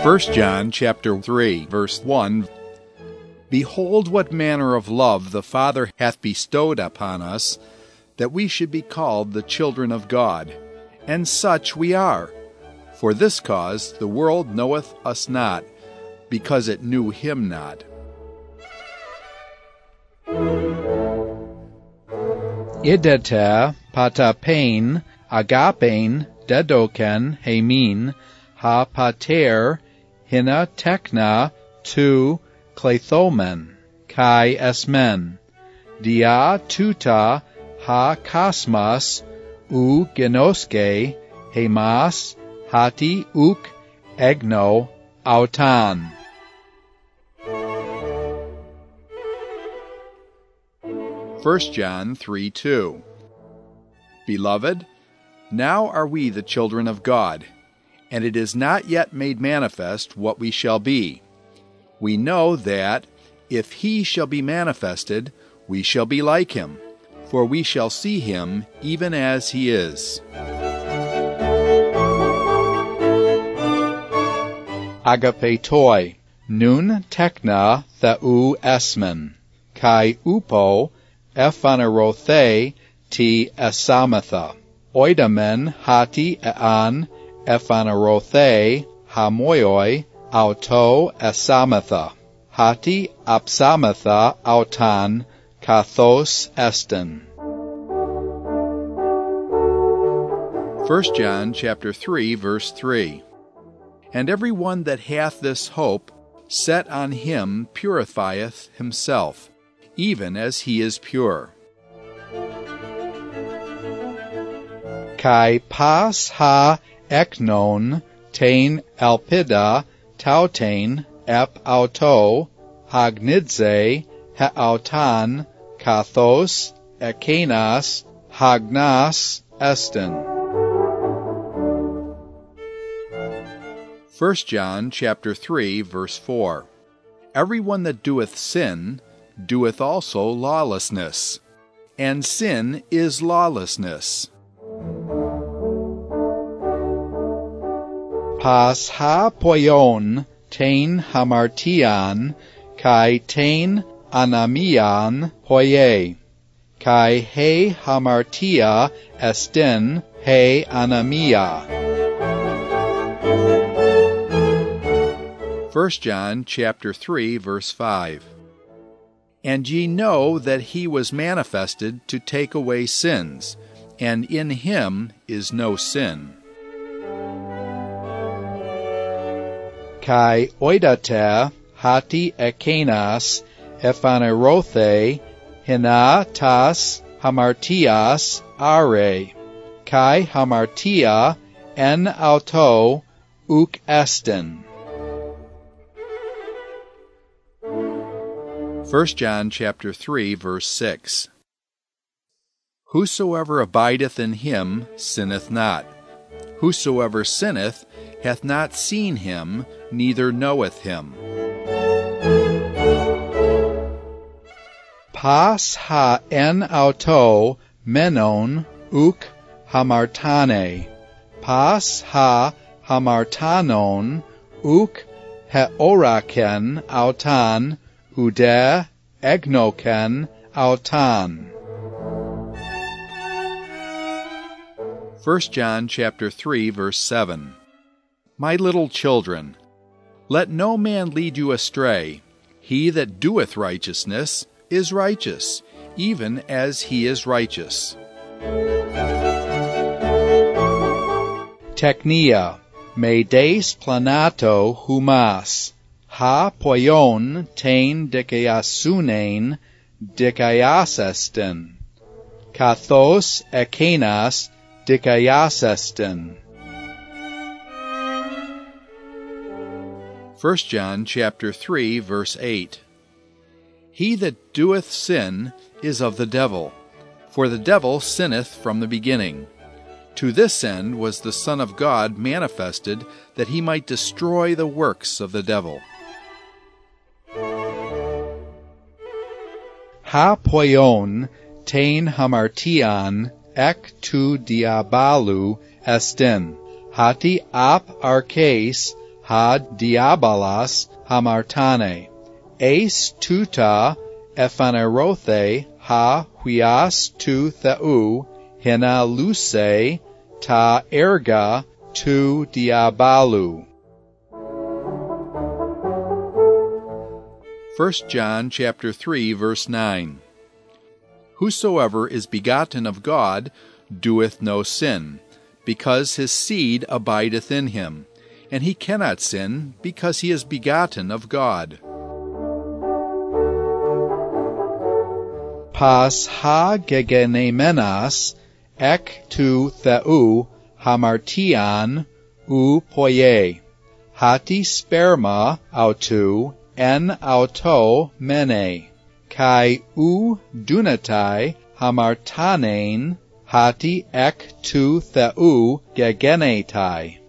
John chapter 3, verse 1. Behold what manner of love the Father hath bestowed upon us, that we should be called the children of God. And such we are. For this cause the world knoweth us not, because it knew him not. Idete patapein agapein dedoken hemin ha pater hina tekna tu klethomen kai esmen dia tuta ha kosmos u genoske hemas hati uk egno autan. John 3:2. Beloved, now are we the children of God, and it is not yet made manifest what we shall be. We know that, if he shall be manifested, we shall be like him, for we shall see him even as he is. Agapetoi, nun tekna theu esmen, kai upo ephanerothe ti esamatha. Oidamen hati ean ephanerothe hamoioi auto esamatha. Hati apsamatha autan kathos esten. 1 John chapter 3, verse 3. And every one that hath this hope set on him purifieth himself, even as he is pure. Kai pas ha eknon tain elpida tautain ep auto hagnidze haautan kathos ekenas hagnas esten. 1 John chapter 3, verse 4. Every one that doeth sin doeth also lawlessness, and sin is lawlessness. Pas ha poion tain hamartian kai tain anamian poie, kai he hamartia estin he anamia. 1 John chapter 3, verse 5. And ye know that he was manifested to take away sins, and in him is no sin. Kai oidate hati ekenas ephanerothe hina tas hamartias are, kai hamartia en auto uk esten. 1 John chapter 3, verse 6. Whosoever abideth in him sinneth not. Whosoever sinneth hath not seen him, neither knoweth him. Pas ha en auto menon uk hamartane. Pas ha hamartanon uk heoraken autan ude egnoken autan. 1 John chapter 3, verse 7. My little children, let no man lead you astray. He that doeth righteousness is righteous, even as he is righteous. Teknia, me des planato humas. Ha poion tain dikaiasunein dikaiasesten. Kathos ekenas dikaiasesten. 1 John chapter 3, verse 8. He that doeth sin is of the devil, for the devil sinneth from the beginning. To this end was the Son of God manifested, that he might destroy the works of the devil. Ha poion tain hamartian ek tu diabalu estin. Hati ap arches ha diabolos hamartane, eis tuta ephanerothe ha huias tu theou, hina luce ta erga tu diabalou. 1 John chapter 3, verse 9. Whosoever is begotten of God doeth no sin, because his seed abideth in him, and he cannot sin, because he is begotten of God. Pas ha gegenemenas ek tu theou hamartian ou poie, hati sperma autou en auto mene, kai ou dunatai hamartanein hati ek tu theou gegenetai.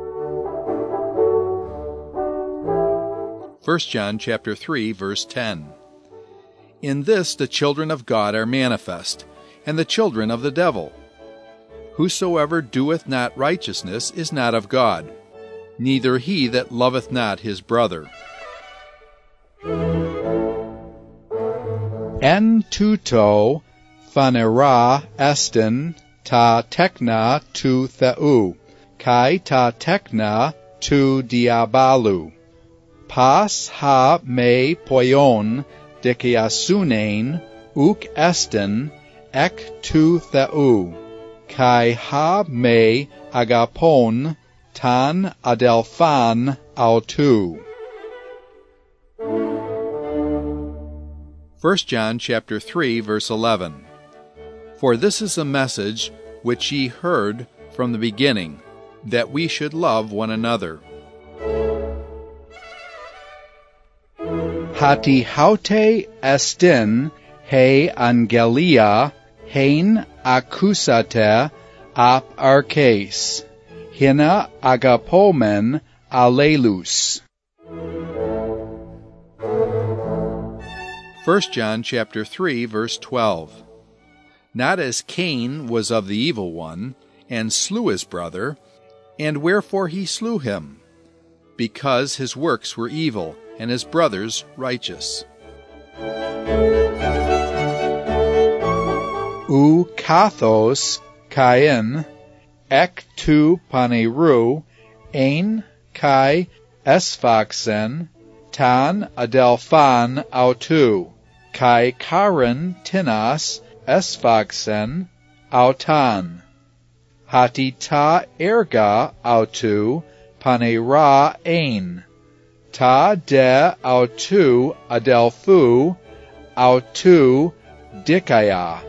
1 John chapter 3, verse 10. In this the children of God are manifest, and the children of the devil. Whosoever doeth not righteousness is not of God, neither he that loveth not his brother. En tuto phanera estin ta tekna tu theou, kai ta tekna tu diabalou. Pas ha me poion diciasunein uk estin ek tu theou, kai ha me agapon tan adelphan autou. 1 John chapter 3, verse 11. For this is the message which ye heard from the beginning, that we should love one another. Hati haute estin he angelia hein accusate ap arches, hina agapomen allelus. 1 John chapter 3, verse 12. Not as Cain was of the evil one, and slew his brother, and wherefore he slew him? Because his works were evil, and his brother's righteous. Ou kathos kain ek tu paneru ein kai esphaxen tan adelphan autou, kai karen tinas esphaxen autan. Hati ta erga autou panera ein, ta de autou adelphou autou dikaya.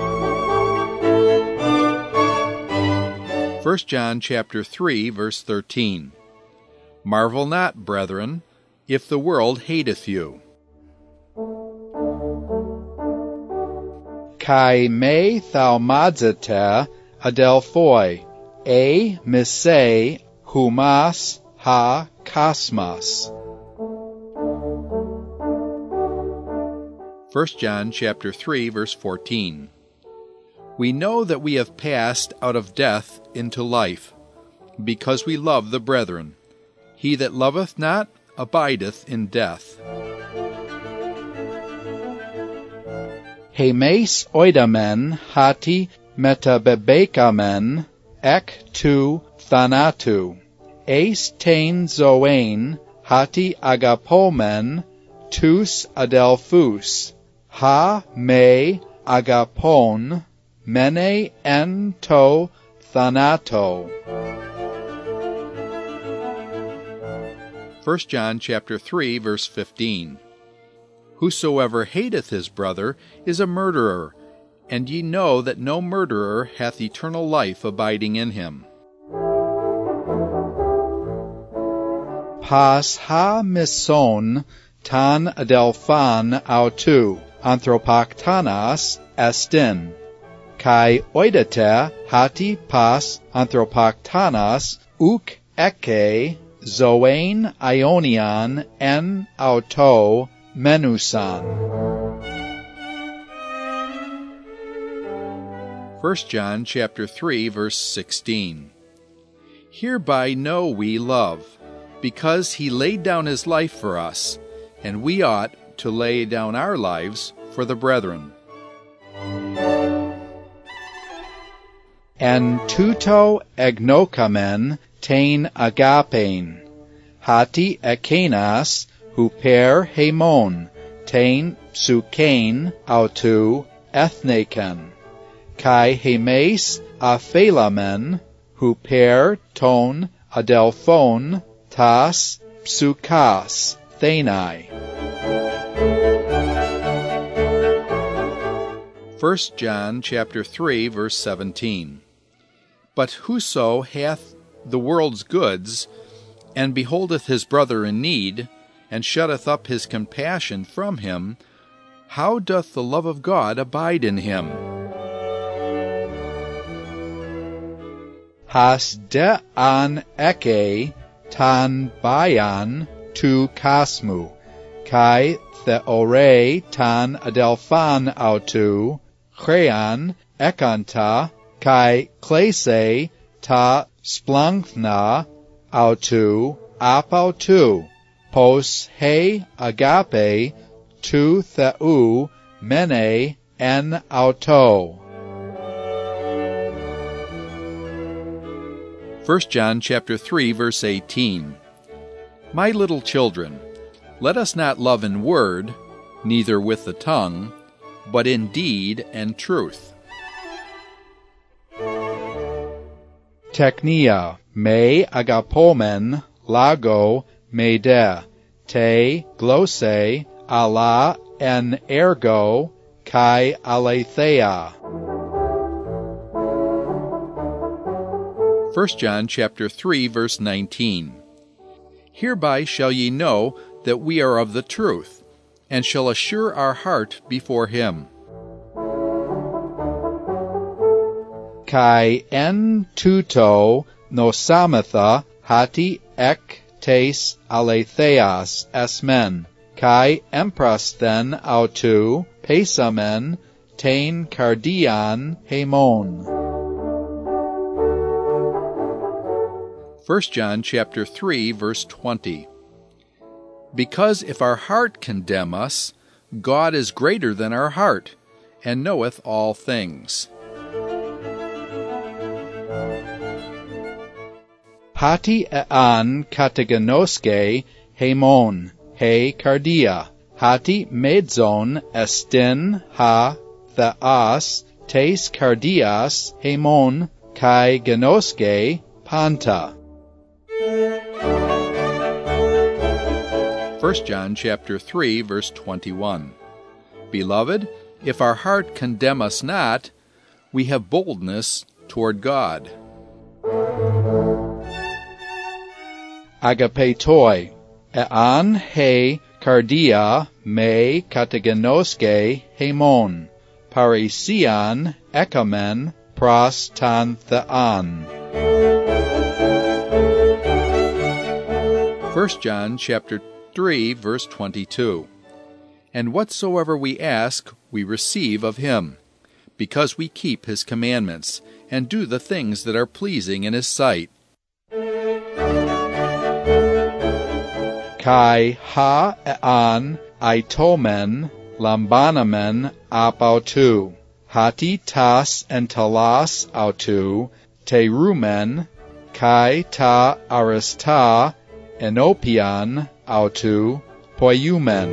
1 John chapter 3, verse 13. Marvel not, brethren, if the world hateth you. Kai me thaumadsete adelphoi, e mise humas ha kasmas. 1 John chapter 3, verse 14. We know that we have passed out of death into life, because we love the brethren. He that loveth not abideth in death. Hemes oidamen hati metabebekamen ek tu thanatu, eis tein zoein hati agapomen tus adelphus, ha me agapon mene en to thanato. 1 John chapter 3, verse 15. Whosoever hateth his brother is a murderer, and ye know that no murderer hath eternal life abiding in him. Pas ha mison tan adelphan autou anthropaktanas estin, kai oidete hati pas anthropaktanas uk eke zoein ionian en auto menusan. 1 John chapter 3, verse 16. Hereby know we love, because he laid down his life for us, and we ought to lay down our lives for the brethren. En tuto egnokamen tein agapein, hati ekenas huper hemon, tein psukein autu ethneken, kai hemes aphelamen, huper ton adelphon, tas psukas thenai. 1 John chapter 3, verse 17. But whoso hath the world's goods, and beholdeth his brother in need, and shutteth up his compassion from him, how doth the love of God abide in him? Has de an eke tan bayan tu kasmu, kai theore tan adelphan autu, chrean ekanta, kai klese ta splankna autu apautu, pos he agape tu theu mene en auto. 1 John chapter 3, verse 18. My little children, let us not love in word, neither with the tongue, but in deed and truth. Teknia me agapomen lago me de, te glose ala en ergo kai aletheia. 1 John chapter 3, verse 19. Hereby shall ye know that we are of the truth, and shall assure our heart before him. Kai en tuto nosamatha hati ek tes aletheas esmen, kai emprasthen autu pesamen tein cardian hemon. 1 John chapter 3, verse 20. Because if our heart condemn us, God is greater than our heart, and knoweth all things. Hati ean kataganoske hemon, he cardia, hati medzon estin ha theas, tes cardias hemon, kai genoske panta. 1 John chapter 3, verse 21. Beloved, if our heart condemn us not, we have boldness toward God. Agapetoi, ean he cardia me kataganoske hemon, parisian ekamen pros tan thean. 1 John chapter 3, verse 22. And whatsoever we ask, we receive of him, because we keep his commandments, and do the things that are pleasing in his sight. Kai ha ean aitomen lambanamen apautu, hati tas entalas autu, te rumen, kai ta arista enopian autu poiumen.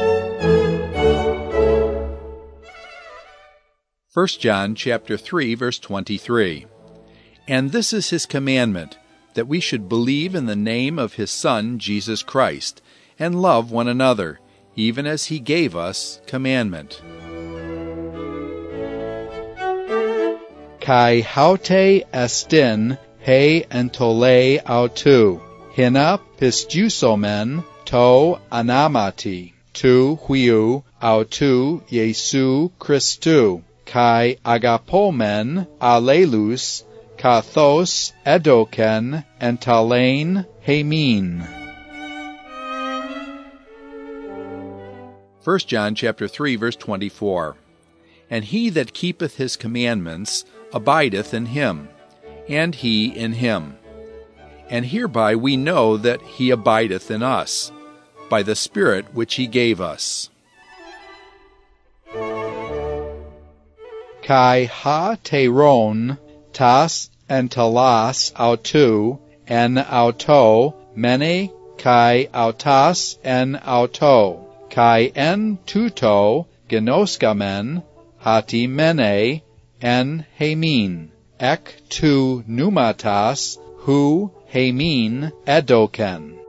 1 John chapter 3, verse 23. And this is his commandment, that we should believe in the name of his Son, Jesus Christ, and love one another, even as he gave us commandment. Kai haute estin he entole autu, hina pistusomen to anamati, tu huiu autu Jesu Christu, kai agapomen alelus, kathos edoken entalein hemin. 1 John chapter 3, verse 24. And he that keepeth his commandments abideth in him, and he in him. and hereby we know that he abideth in us, by the Spirit which he gave us. Kai ha teron, tas en telas autou, en auto, mene kai autas en auto, kai en tuto, genoskamen, hati mene, en hemin, ek tu pneumatas, hu hemin edoken.